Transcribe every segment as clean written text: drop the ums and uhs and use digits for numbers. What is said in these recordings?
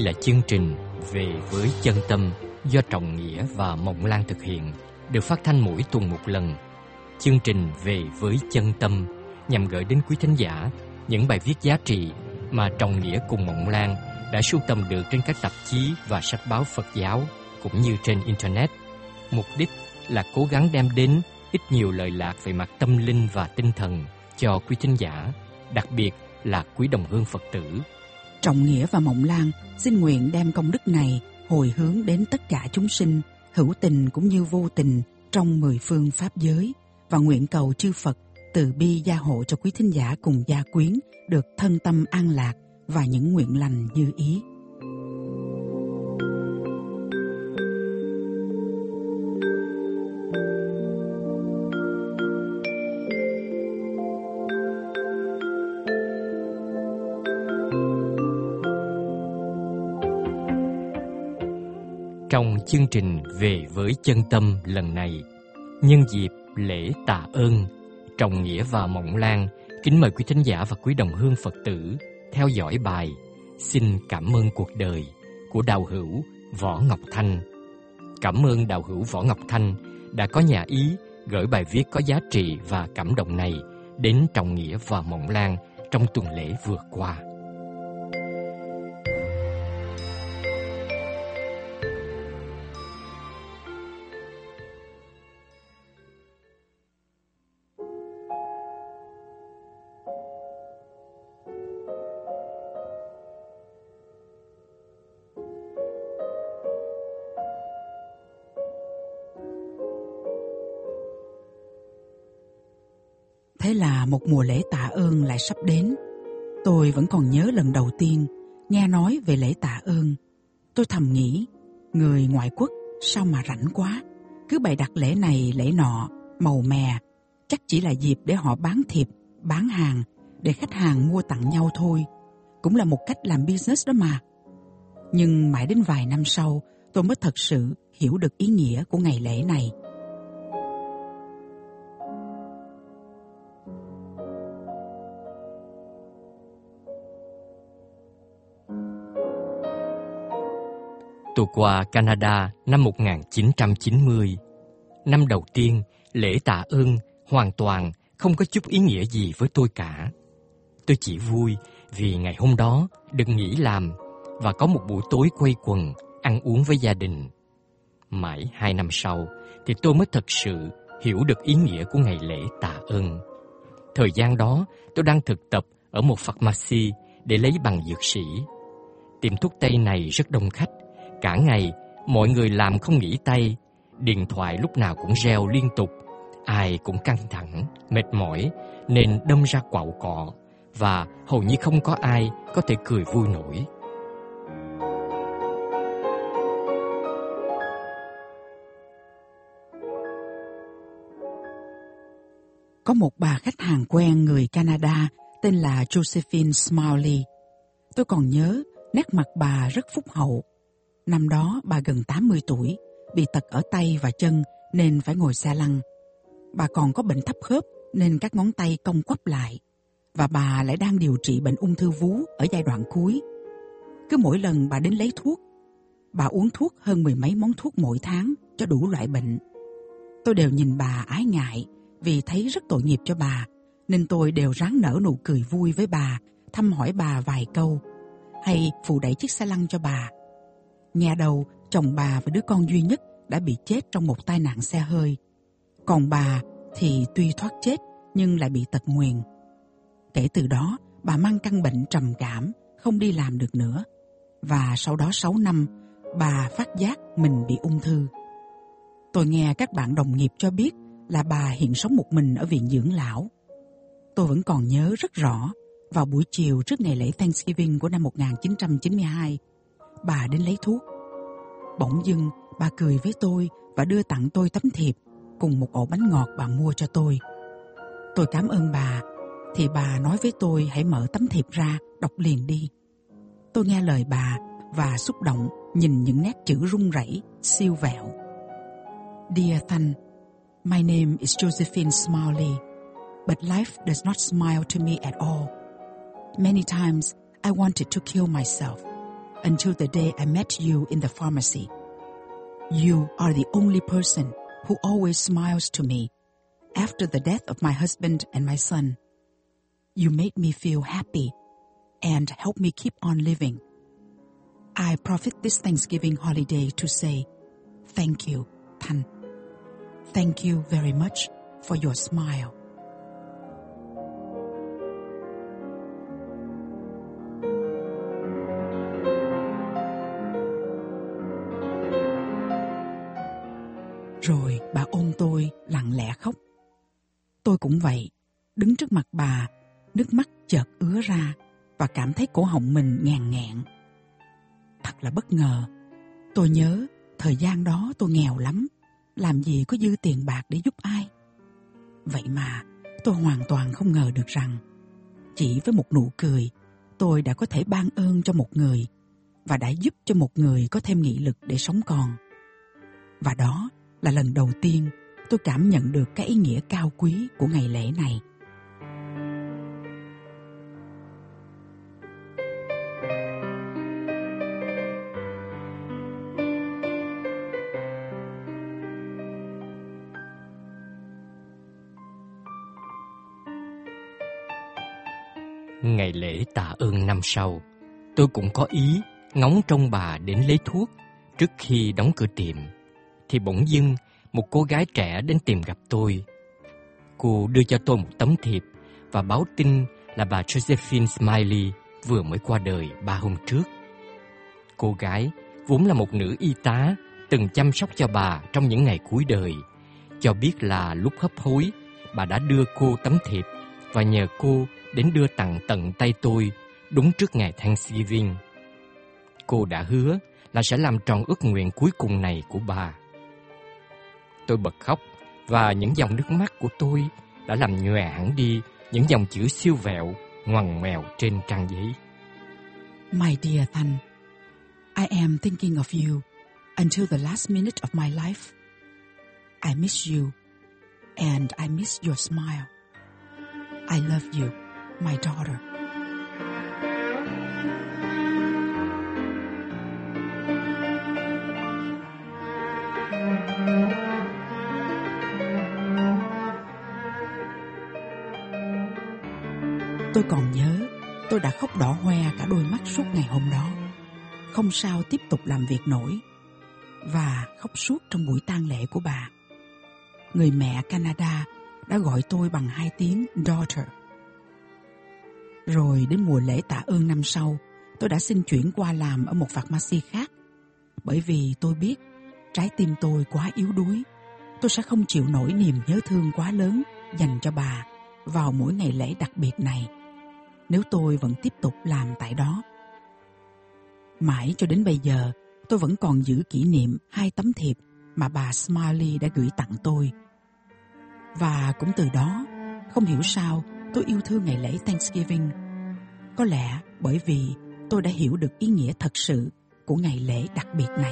là chương trình Về với chân tâm do Trọng Nghĩa và Mộng Lan thực hiện, được phát thanh mỗi tuần một lần. Chương trình Về với chân tâm nhằm gửi đến quý thính giả những bài viết giá trị mà Trọng Nghĩa cùng Mộng Lan đã sưu tầm được trên các tạp chí và sách báo Phật giáo cũng như trên Internet. Mục đích là cố gắng đem đến ít nhiều lợi lạc về mặt tâm linh và tinh thần cho quý thính giả, đặc biệt là quý đồng hương Phật tử. Trọng Nghĩa và Mộng Lan xin nguyện đem công đức này hồi hướng đến tất cả chúng sinh, hữu tình cũng như vô tình trong 10 phương pháp giới, và nguyện cầu chư Phật từ bi gia hộ cho quý thính giả cùng gia quyến được thân tâm an lạc và những nguyện lành như ý. Trong chương trình Về với chân tâm lần này, nhân dịp lễ tạ ơn, Trọng Nghĩa và Mộng Lan kính mời quý thính giả và quý đồng hương Phật tử theo dõi bài Xin cảm ơn cuộc đời của đạo hữu Võ Ngọc Thanh. Cảm ơn đạo hữu Võ Ngọc Thanh đã có nhà ý gửi bài viết có giá trị và cảm động này đến Trọng Nghĩa và Mộng Lan trong tuần lễ vừa qua. Thế là một mùa lễ tạ ơn lại sắp đến. Tôi vẫn còn nhớ lần đầu tiên nghe nói về lễ tạ ơn. Tôi thầm nghĩ, người ngoại quốc sao mà rảnh quá, cứ bày đặt lễ này lễ nọ, màu mè, chắc chỉ là dịp để họ bán thiệp, bán hàng, để khách hàng mua tặng nhau thôi. Cũng là một cách làm business đó mà. Nhưng mãi đến vài năm sau, tôi mới thật sự hiểu được ý nghĩa của ngày lễ này. Tôi qua Canada năm 1990. Năm đầu tiên, lễ tạ ơn hoàn toàn không có chút ý nghĩa gì với tôi cả. Tôi chỉ vui vì ngày hôm đó được nghỉ làm và có một buổi tối quây quần, ăn uống với gia đình. Mãi 2 năm sau thì tôi mới thật sự hiểu được ý nghĩa của ngày lễ tạ ơn. Thời gian đó, tôi đang thực tập ở một pharmacy để lấy bằng dược sĩ. Tiệm thuốc Tây này rất đông khách. Cả ngày, mọi người làm không nghỉ tay, điện thoại lúc nào cũng reo liên tục, ai cũng căng thẳng, mệt mỏi nên đâm ra quạu cọ và hầu như không có ai có thể cười vui nổi. Có một bà khách hàng quen người Canada tên là Josephine Smiley. Tôi còn nhớ nét mặt bà rất phúc hậu. Năm đó bà gần 80 tuổi, bị tật ở tay và chân nên phải ngồi xe lăn. Bà còn có bệnh thấp khớp nên các ngón tay cong quắp lại. Và bà lại đang điều trị bệnh ung thư vú ở giai đoạn cuối. Cứ mỗi lần bà đến lấy thuốc, bà uống thuốc hơn 10 mấy món thuốc mỗi tháng cho đủ loại bệnh. Tôi đều nhìn bà ái ngại vì thấy rất tội nghiệp cho bà, nên tôi đều ráng nở nụ cười vui với bà, thăm hỏi bà vài câu, hay phụ đẩy chiếc xe lăn cho bà. Nghe đầu, chồng bà và đứa con duy nhất đã bị chết trong một tai nạn xe hơi. Còn bà thì tuy thoát chết nhưng lại bị tật nguyền. Kể từ đó, bà mang căn bệnh trầm cảm, không đi làm được nữa. Và sau đó 6 năm, bà phát giác mình bị ung thư. Tôi nghe các bạn đồng nghiệp cho biết là bà hiện sống một mình ở viện dưỡng lão. Tôi vẫn còn nhớ rất rõ, vào buổi chiều trước ngày lễ Thanksgiving của năm 1992, bà đến lấy thuốc. Bỗng dưng, bà cười với tôi và đưa tặng tôi tấm thiệp cùng một ổ bánh ngọt bà mua cho tôi. Tôi cảm ơn bà, thì bà nói với tôi hãy mở tấm thiệp ra, đọc liền đi. Tôi nghe lời bà và xúc động nhìn những nét chữ run rẩy, siêu vẹo. Dear Thanh, my name is Josephine Smiley, but life does not smile to me at all. Many times I wanted to kill myself. until the day I met you in the pharmacy. You are the only person who always smiles to me after the death of my husband and my son. You made me feel happy and help me keep on living. I profit this Thanksgiving holiday to say thank you, Thanh. Thank you very much for your smile. Rồi bà ôm tôi lặng lẽ khóc. Tôi cũng vậy, đứng trước mặt bà, nước mắt chợt ứa ra và cảm thấy cổ họng mình ngàn nghẹn. Thật là bất ngờ. Tôi nhớ thời gian đó tôi nghèo lắm, làm gì có dư tiền bạc để giúp ai. Vậy mà tôi hoàn toàn không ngờ được rằng chỉ với một nụ cười tôi đã có thể ban ơn cho một người và đã giúp cho một người có thêm nghị lực để sống còn. Và đó là lần đầu tiên tôi cảm nhận được cái ý nghĩa cao quý của ngày lễ này. Ngày lễ tạ ơn năm sau, tôi cũng có ý ngóng trông bà đến lấy thuốc. Trước khi đóng cửa tiệm, thì bỗng dưng một cô gái trẻ đến tìm gặp tôi. Cô đưa cho tôi một tấm thiệp và báo tin là bà Josephine Smiley vừa mới qua đời 3 hôm trước. Cô gái vốn là một nữ y tá từng chăm sóc cho bà trong những ngày cuối đời, cho biết là lúc hấp hối, bà đã đưa cô tấm thiệp và nhờ cô đến đưa tặng tận tay tôi đúng trước ngày Thanksgiving. Cô đã hứa là sẽ làm tròn ước nguyện cuối cùng này của bà. Tôi bật khóc và những dòng nước mắt của tôi đã làm nhòe hẳn đi những dòng chữ siêu vẹo ngoằn ngoèo trên trang giấy. My dear Thanh, I am thinking of you until the last minute of my life. I miss you and I miss your smile. I love you, my daughter. Tôi còn nhớ, tôi đã khóc đỏ hoe cả đôi mắt suốt ngày hôm đó. Không sao tiếp tục làm việc nổi. Và khóc suốt trong buổi tang lễ của bà. Người mẹ Canada đã gọi tôi bằng 2 tiếng daughter. Rồi đến mùa lễ tạ ơn năm sau, tôi đã xin chuyển qua làm ở một pharmacy khác. Bởi vì tôi biết trái tim tôi quá yếu đuối. Tôi sẽ không chịu nổi niềm nhớ thương quá lớn dành cho bà vào mỗi ngày lễ đặc biệt này, nếu tôi vẫn tiếp tục làm tại đó. Mãi cho đến bây giờ, tôi vẫn còn giữ kỷ niệm 2 tấm thiệp mà bà Smiley đã gửi tặng tôi. Và cũng từ đó, không hiểu sao tôi yêu thương ngày lễ Thanksgiving. Có lẽ bởi vì tôi đã hiểu được ý nghĩa thật sự của ngày lễ đặc biệt này.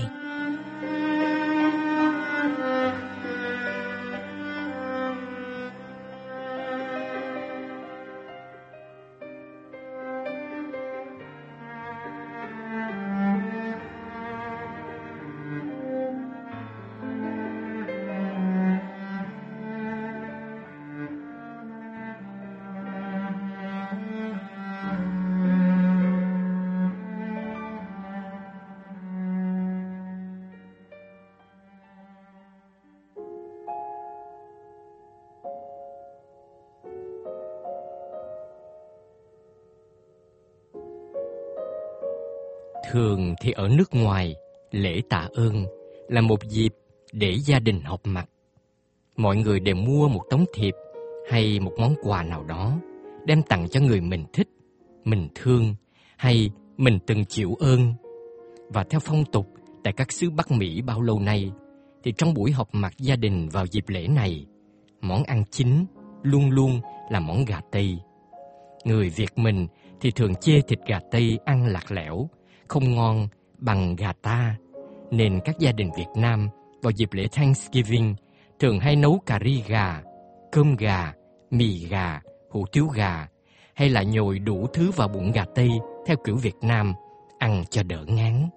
Thường thì ở nước ngoài, lễ tạ ơn là một dịp để gia đình họp mặt. Mọi người đều mua một tấm thiệp hay một món quà nào đó, đem tặng cho người mình thích, mình thương hay mình từng chịu ơn. Và theo phong tục tại các xứ Bắc Mỹ bao lâu nay, thì trong buổi họp mặt gia đình vào dịp lễ này, món ăn chính luôn luôn là món gà Tây. Người Việt mình thì thường chê thịt gà Tây ăn lạc lẽo, không ngon bằng gà ta, nên các gia đình Việt Nam vào dịp lễ Thanksgiving thường hay nấu cà ri gà, cơm gà, mì gà, hủ tiếu gà, hay là nhồi đủ thứ vào bụng gà Tây theo kiểu Việt Nam ăn cho đỡ ngán.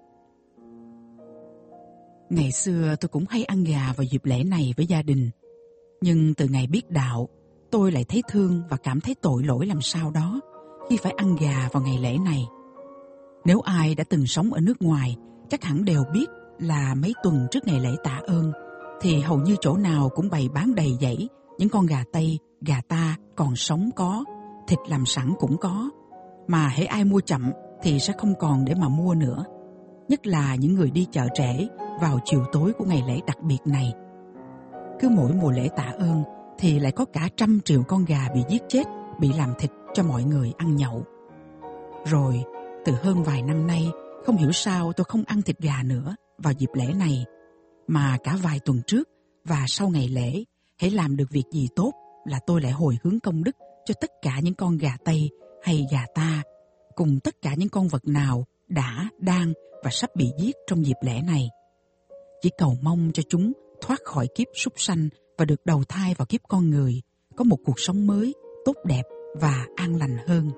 Ngày xưa tôi cũng hay ăn gà vào dịp lễ này với gia đình. Nhưng từ ngày biết đạo, tôi lại thấy thương và cảm thấy tội lỗi làm sao đó khi phải ăn gà vào ngày lễ này. Nếu ai đã từng sống ở nước ngoài, chắc hẳn đều biết là mấy tuần trước ngày lễ Tạ Ơn thì hầu như chỗ nào cũng bày bán đầy dãy những con gà Tây, gà ta còn sống có, thịt làm sẵn cũng có. Mà hễ ai mua chậm thì sẽ không còn để mà mua nữa. Nhất là những người đi chợ trễ vào chiều tối của ngày lễ đặc biệt này. Cứ mỗi mùa lễ Tạ Ơn thì lại có cả 100 triệu con gà bị giết chết, bị làm thịt cho mọi người ăn nhậu. Rồi, từ hơn vài năm nay, không hiểu sao tôi không ăn thịt gà nữa vào dịp lễ này. Mà cả vài tuần trước và sau ngày lễ, hễ làm được việc gì tốt là tôi lại hồi hướng công đức cho tất cả những con gà Tây hay gà ta, cùng tất cả những con vật nào đã, đang và sắp bị giết trong dịp lễ này. Chỉ cầu mong cho chúng thoát khỏi kiếp súc sanh và được đầu thai vào kiếp con người, có một cuộc sống mới, tốt đẹp và an lành hơn.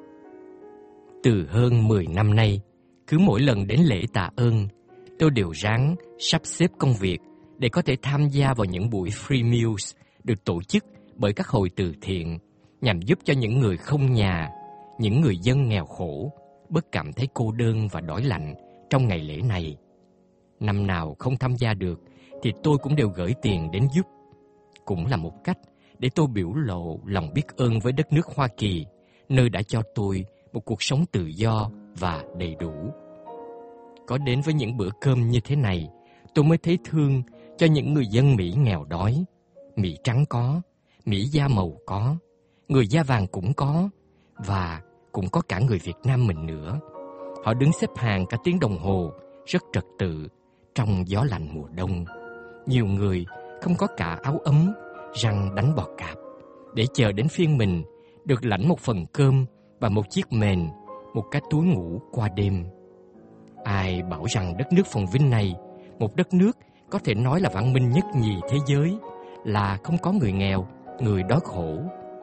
Từ hơn 10 năm nay, cứ mỗi lần đến lễ Tạ Ơn, tôi đều ráng sắp xếp công việc để có thể tham gia vào những buổi free meals được tổ chức bởi các hội từ thiện nhằm giúp cho những người không nhà, những người dân nghèo khổ bớt cảm thấy cô đơn và đói lạnh trong ngày lễ này. Năm nào không tham gia được thì tôi cũng đều gửi tiền đến giúp. Cũng là một cách để tôi biểu lộ lòng biết ơn với đất nước Hoa Kỳ, nơi đã cho tôi một cuộc sống tự do và đầy đủ. Có đến với những bữa cơm như thế này, tôi mới thấy thương cho những người dân Mỹ nghèo đói. Mỹ trắng có, Mỹ da màu có, người da vàng cũng có, và cũng có cả người Việt Nam mình nữa. Họ đứng xếp hàng cả tiếng đồng hồ, rất trật tự, trong gió lạnh mùa đông. Nhiều người không có cả áo ấm, răng đánh bò cạp, để chờ đến phiên mình được lãnh một phần cơm và một chiếc mền, một cái túi ngủ qua đêm. Ai bảo rằng đất nước phồn vinh này, một đất nước có thể nói là văn minh nhất nhì thế giới, là không có người nghèo, người đói khổ.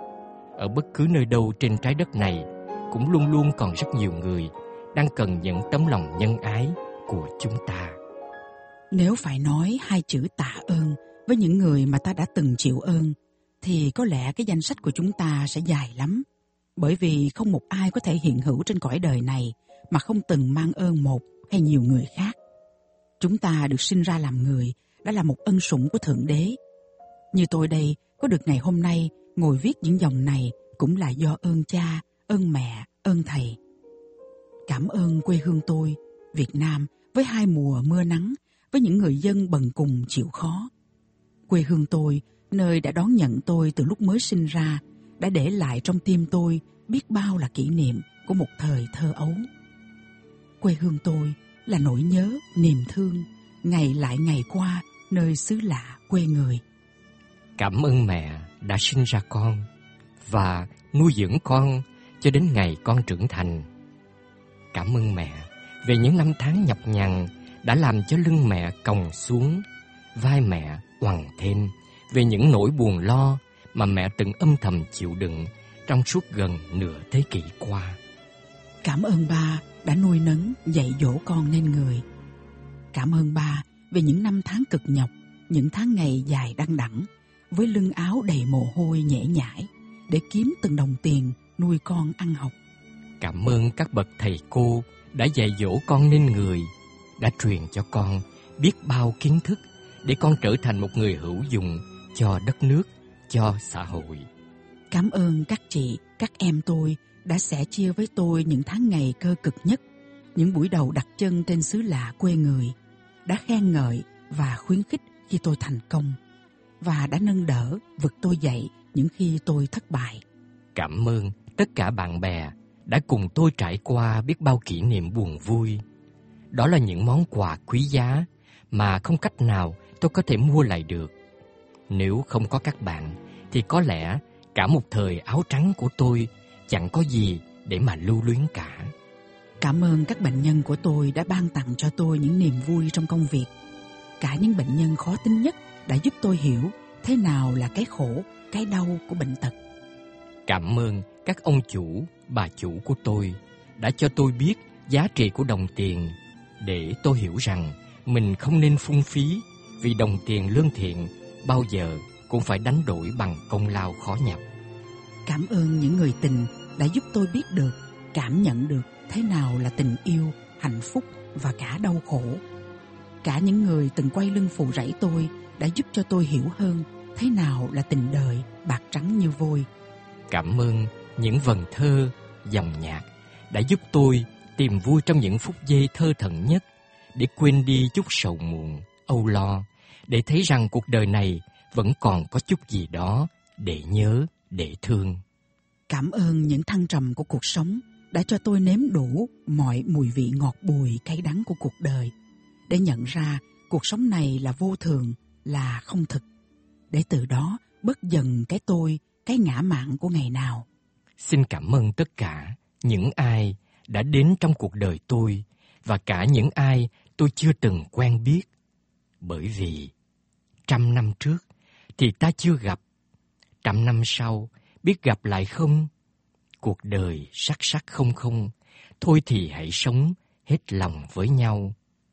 Ở bất cứ nơi đâu trên trái đất này, cũng luôn luôn còn rất nhiều người đang cần những tấm lòng nhân ái của chúng ta. Nếu phải nói 2 chữ tạ ơn với những người mà ta đã từng chịu ơn, thì có lẽ cái danh sách của chúng ta sẽ dài lắm. Bởi vì không một ai có thể hiện hữu trên cõi đời này mà không từng mang ơn một hay nhiều người khác. Chúng ta được sinh ra làm người đã là một ân sủng của Thượng Đế. Như tôi đây, có được ngày hôm nay ngồi viết những dòng này cũng là do ơn cha, ơn mẹ, ơn thầy. Cảm ơn quê hương tôi, Việt Nam, với 2 mùa mưa nắng, với những người dân bần cùng chịu khó. Quê hương tôi, nơi đã đón nhận tôi từ lúc mới sinh ra, đã để lại trong tim tôi biết bao là kỷ niệm của một thời thơ ấu. Quê hương tôi là nỗi nhớ, niềm thương, ngày lại ngày qua nơi xứ lạ quê người. Cảm ơn mẹ đã sinh ra con và nuôi dưỡng con cho đến ngày con trưởng thành. Cảm ơn mẹ về những năm tháng nhọc nhằn đã làm cho lưng mẹ còng xuống, vai mẹ oằn thêm, về những nỗi buồn lo mà mẹ từng âm thầm chịu đựng trong suốt gần nửa thế kỷ qua. Cảm ơn ba đã nuôi nấng, dạy dỗ con nên người. Cảm ơn ba về những năm tháng cực nhọc, những tháng ngày dài đăng đẳng, với lưng áo đầy mồ hôi nhễ nhãi, để kiếm từng đồng tiền nuôi con ăn học. Cảm ơn các bậc thầy cô đã dạy dỗ con nên người, đã truyền cho con biết bao kiến thức để con trở thành một người hữu dụng cho đất nước, cho xã hội. Cảm ơn các chị, các em tôi đã sẻ chia với tôi những tháng ngày cơ cực nhất, những buổi đầu đặt chân trên xứ lạ quê người, đã khen ngợi và khuyến khích khi tôi thành công, và đã nâng đỡ, vực tôi dậy những khi tôi thất bại. Cảm ơn tất cả bạn bè đã cùng tôi trải qua biết bao kỷ niệm buồn vui. Đó là những món quà quý giá mà không cách nào tôi có thể mua lại được. Nếu không có các bạn thì có lẽ cả một thời áo trắng của tôi chẳng có gì để mà lưu luyến cả. Cảm ơn các bệnh nhân của tôi đã ban tặng cho tôi những niềm vui trong công việc. Cả những bệnh nhân khó tính nhất đã giúp tôi hiểu thế nào là cái khổ, cái đau của bệnh tật. Cảm ơn các ông chủ, bà chủ của tôi đã cho tôi biết giá trị của đồng tiền để tôi hiểu rằng mình không nên phung phí, vì đồng tiền lương thiện bao giờ cũng phải đánh đổi bằng công lao khó nhọc. Cảm ơn những người tình đã giúp tôi biết được, cảm nhận được thế nào là tình yêu, hạnh phúc và cả đau khổ. Cả những người từng quay lưng phụ rẫy tôi đã giúp cho tôi hiểu hơn thế nào là tình đời bạc trắng như vôi. Cảm ơn những vần thơ, dòng nhạc đã giúp tôi tìm vui trong những phút giây thơ thẩn nhất, để quên đi chút sầu muộn, âu lo, để thấy rằng cuộc đời này vẫn còn có chút gì đó để nhớ, để thương. Cảm ơn những thăng trầm của cuộc sống đã cho tôi nếm đủ mọi mùi vị ngọt bùi cay đắng của cuộc đời, để nhận ra cuộc sống này là vô thường, là không thực, để từ đó bớt dần cái tôi, cái ngã mạn của ngày nào. Xin cảm ơn tất cả những ai đã đến trong cuộc đời tôi, và cả những ai tôi chưa từng quen biết. Bởi vì 100 năm trước thì ta chưa gặp, 100 năm sau biết gặp lại không? Cuộc đời sắc sắc không không, thôi thì hãy sống hết lòng với nhau.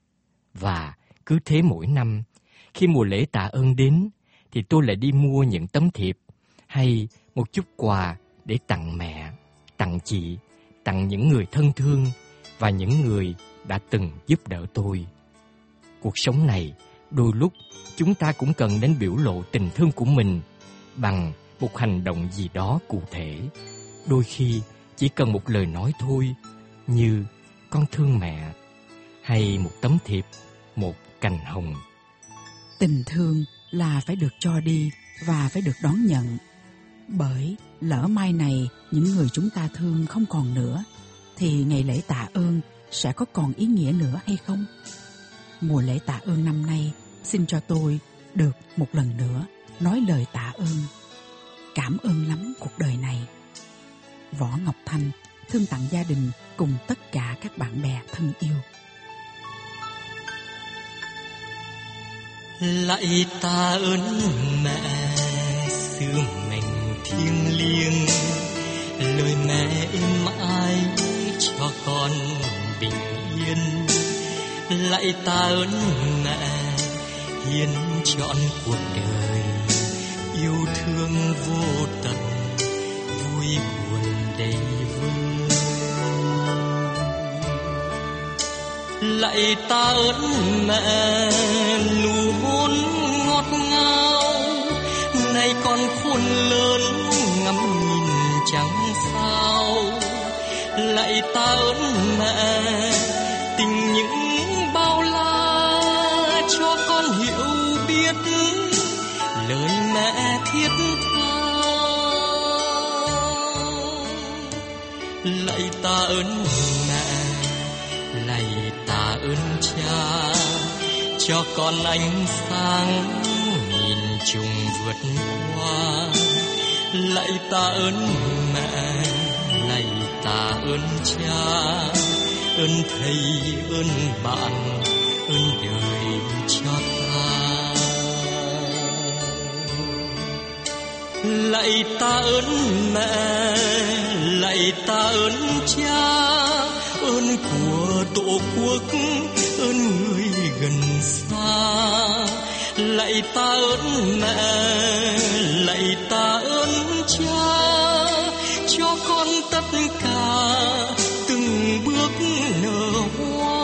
Và cứ thế mỗi năm, khi mùa lễ tạ ơn đến, thì tôi lại đi mua những tấm thiệp hay một chút quà để tặng mẹ, tặng chị, tặng những người thân thương và những người đã từng giúp đỡ tôi. Cuộc sống này, đôi lúc chúng ta cũng cần đến biểu lộ tình thương của mình bằng một hành động gì đó cụ thể. Đôi khi chỉ cần một lời nói thôi, như con thương mẹ, hay một tấm thiệp, một cành hồng. Tình thương là phải được cho đi và phải được đón nhận. Bởi lỡ mai này những người chúng ta thương không còn nữa, thì ngày lễ tạ ơn sẽ có còn ý nghĩa nữa hay không? Mùa lễ tạ ơn năm nay xin cho tôi được một lần nữa nói lời tạ ơn. Cảm ơn lắm cuộc đời này. Võ Ngọc Thanh thương tặng gia đình cùng tất cả các bạn bè thân yêu. Lạy ta ơn mẹ, sứ mệnh thiêng liêng, lời mẹ êm ái cho con bình yên. Lạy ta ơn mẹ, hiến trọn cuộc đời, yêu thương vô tận, vui buồn đầy vơi. Lạy ta ơn mẹ, nụ hôn ngọt ngào, nay con khôn lớn ngắm nhìn chẳng sao. Lạy ta ơn mẹ, tình những bao la cho con hiểu biết lời mẹ thiết tha. Lạy ta ơn mẹ, lạy ta ơn cha, cho con ánh sáng nhìn trùng vượt qua. Lạy ta ơn mẹ, lạy ta ơn cha, ơn thầy, ơn bạn, ơn đời cho ta. Lạy ta ơn mẹ, lạy ta ơn cha, ơn của tổ quốc, ơn người gần xa. Lạy ta ơn mẹ, lạy ta ơn cha, cho con tất cả từng bước nở hoa.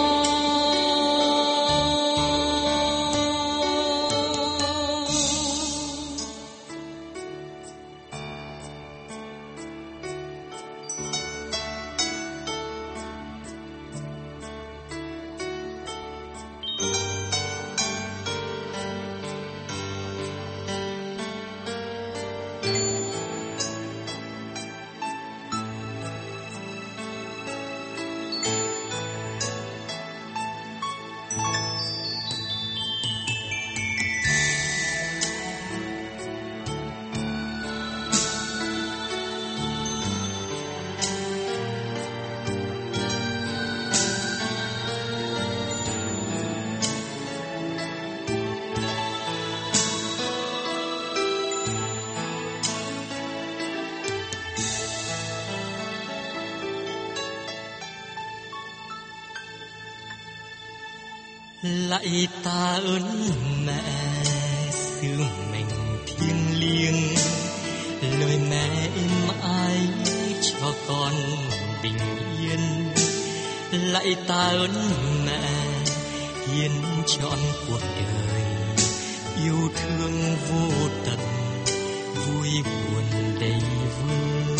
Lạy ta ơn mẹ xứ mình thiêng liêng, lời mẹ êm ái cho con bình yên. Lạy ta ơn mẹ hiến trọn cuộc đời, yêu thương vô tận, vui buồn đầy vương.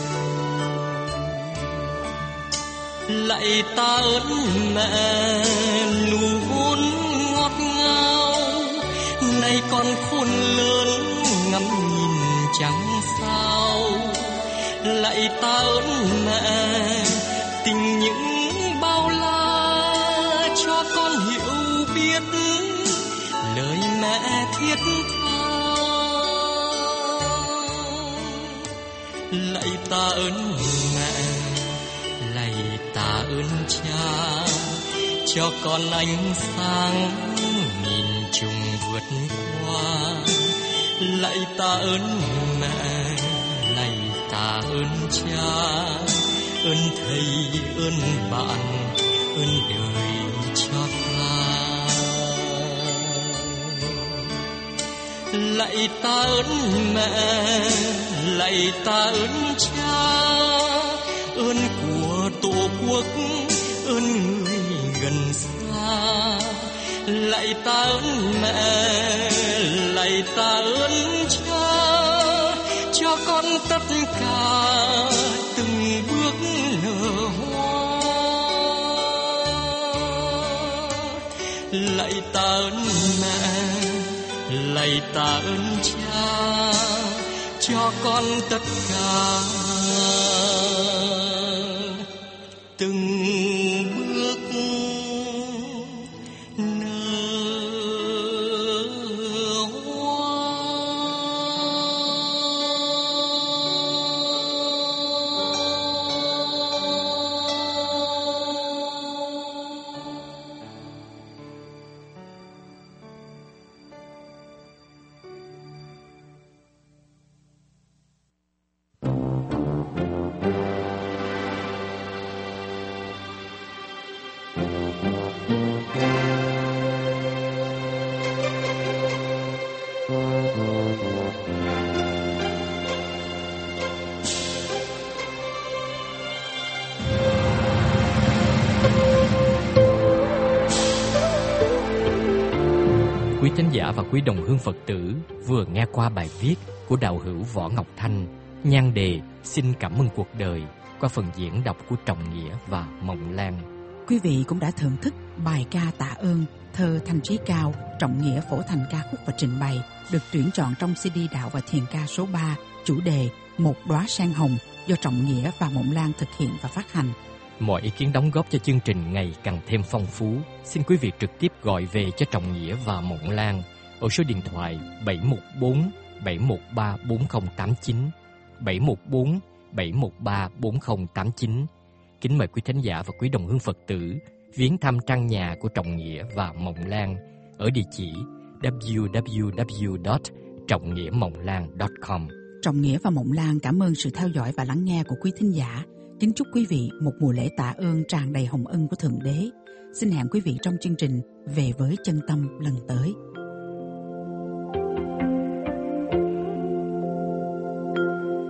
Lạy ta ơn mẹ nụ hôn ngọt ngào, nay con khôn lớn ngắm nhìn chẳng sao. Lạy ta ơn mẹ tình những bao la, cho con hiểu biết lời mẹ thiết tha. Lạy ta ơn mẹ, lạy ta ơn cha, cho con ánh sáng nghìn trùng vượt qua. Lạy ta ơn mẹ, lạy ta ơn cha, ơn thầy ơn bạn, ơn đời cho ta. Lạy ta ơn mẹ, lạy ta ơn cha, ơn của tổ quốc, ơn người gần xa. Lạy ta ơn mẹ, lạy ta ơn cha, cho con tất cả từng bước nở hoa. Lạy ta ơn mẹ, lạy ta ơn cha, cho con tất cả từng bước Quý thính giả và quý đồng hương Phật tử vừa nghe qua bài viết của đạo hữu Võ Ngọc Thanh, nhan đề Xin cảm ơn cuộc đời, qua phần diễn đọc của Trọng Nghĩa và Mộng Lan. Quý vị cũng đã thưởng thức bài ca tạ ơn, thơ Thanh Trí Cao, Trọng Nghĩa phổ thành ca khúc và trình bày, được tuyển chọn trong CD Đạo và Thiền ca số 3, chủ đề Một đóa sen hồng, do Trọng Nghĩa và Mộng Lan thực hiện và phát hành. Mọi ý kiến đóng góp cho chương trình ngày càng thêm phong phú, xin quý vị trực tiếp gọi về cho Trọng Nghĩa và Mộng Lan ở số điện thoại 714 713 4089, 714 713 4089. Kính mời quý thính giả và quý đồng hương Phật tử viếng thăm trang nhà của Trọng Nghĩa và Mộng Lan ở địa chỉ www.trongnghiemonglan.com. Trọng Nghĩa và Mộng Lan cảm ơn sự theo dõi và lắng nghe của quý thính giả. Kính chúc quý vị một mùa lễ tạ ơn tràn đầy hồng ân của Thượng Đế. Xin hẹn quý vị trong chương trình Về với Chân Tâm lần tới.